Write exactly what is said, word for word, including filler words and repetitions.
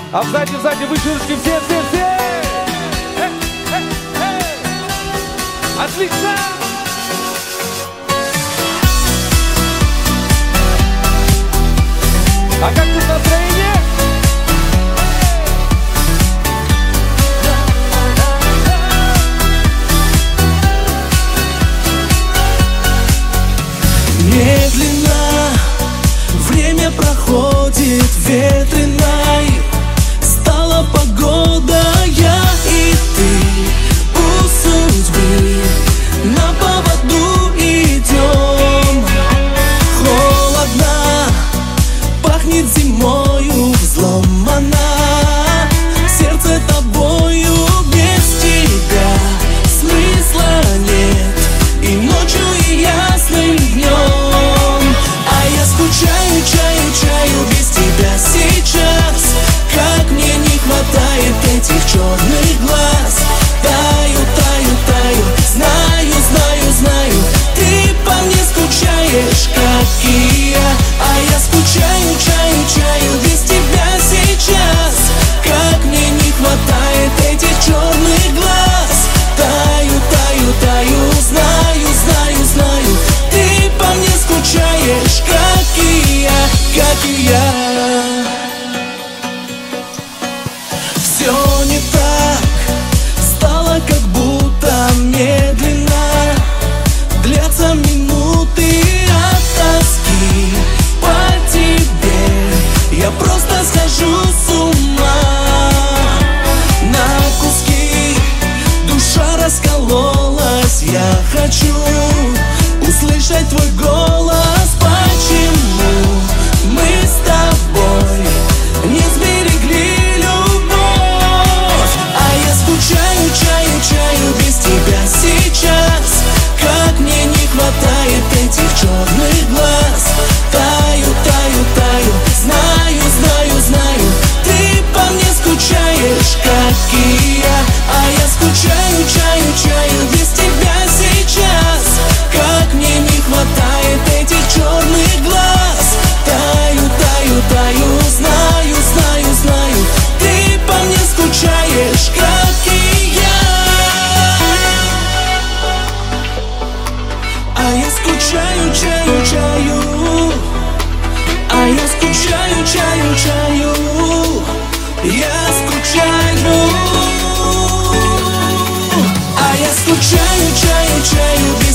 А сзади, сзади, выше ручки, все, все, все! Э, э, э. Отлично! А как тут настроение? Медленно время проходит ветреной, стала погода, я и ты у судьбы на поводу идем. Холодно, пахнет зимою, взломана, сердце тобою, без тебя смысла нет и ночью, и ясным днем. А я скучаю, чаю, чаю без тебя сейчас. Как мне не хватает этих черных глаз. Таю, таю, таю, знаю, знаю, знаю, ты по мне скучаешь, как и я. А я скучаю, чаю, чаю без тебя сейчас. Как мне не хватает этих черных глаз. Таю, таю, таю, знаю, знаю, знаю, ты по мне скучаешь, как и я, как и я. Все не так, стало как будто медленно, длятся минуты от тоски по тебе. Я просто схожу с ума на куски, душа раскололась. Я хочу услышать твой голос. Почему мы с тобой не сберегли любовь? А я скучаю, чаю, чаю без тебя сейчас. Как мне не хватает этих черных глаз. Таю, таю, таю, знаю, знаю, знаю, ты по мне скучаешь, как и я. А я скучаю, чаю, чаю без тебя сейчас. Как мне не хватает этих черных глаз. Таю, таю, таю, знаю, знаю, знаю, ты по мне скучаешь, как и я. А я скучаю, чаю, чаю. А я скучаю, чаю, чаю. Я скучаю. А я скучаю, чаю, чаю.